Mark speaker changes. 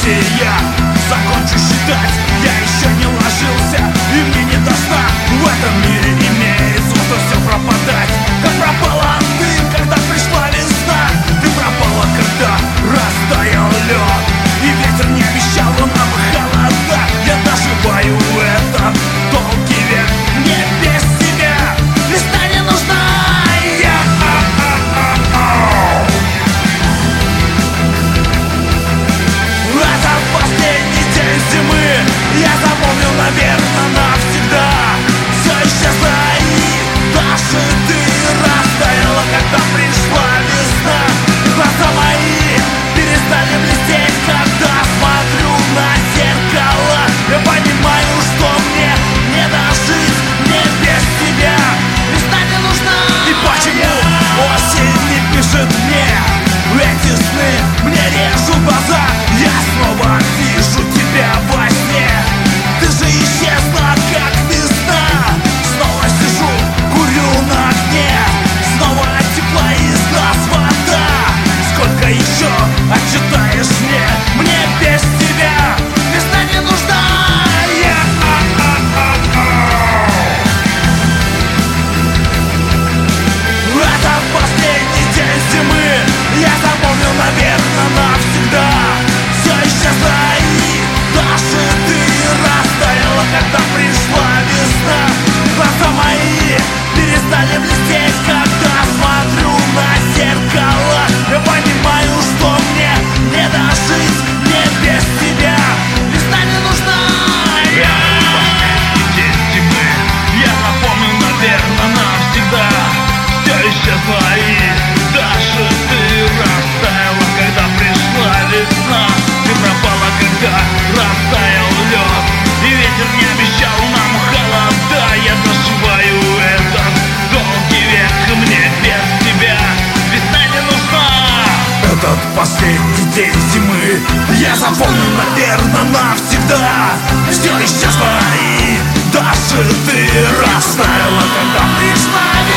Speaker 1: я закончу считать. Я еще не ложился, и мне не до сна. В этом мире имеет свойство все пропадать. Как пропала ты, когда пришла весна. Ты пропала, когда растаял лед, и ветер не обещал нам холода. Я доживаю это долгий век. Мне без тебя весна не нужна. Это последний день зимы. Я запомнил, наверное, навсегда. Все исчезло, и даже ты растаяла, когда пришла весна. Глаза мои перестали блестеть, когда смотрю на зеркало. Я понимаю, что мне не дожить, мне без тебя весна не нужна. И почему осень не пишет мне эти сны? Мне режут глаза, я снова вижу тебя во сне. Ты же исчезла, как весна. Снова сижу, курю на окне. Снова текла из глаз вода. Сколько еще отчитаешь мне? Мне без тебя весна не нужна. Это последний день зимы. Я запомнил, наверное, навсегда. Все исчезло, и даже ты растаяла, когда пришла весна. Глаза мои перестали блестеть, когда смотрю на зеркало. Я понимаю, что мне не дожить, мне без тебя весна не нужна. Последний день зимы. Я запомнил, наверное, навсегда. Все исчезло, и даже ты растаяла, когда пришла весна. Ты пропала, когда растаял лед, и ветер не обещал нам холода. Я доживаю этот долгий век, и мне без тебя весна не нужна. Этот последний день зимы я запомню, наверное, навсегда. Все исчезло, и даже ты растаяла, когда пришла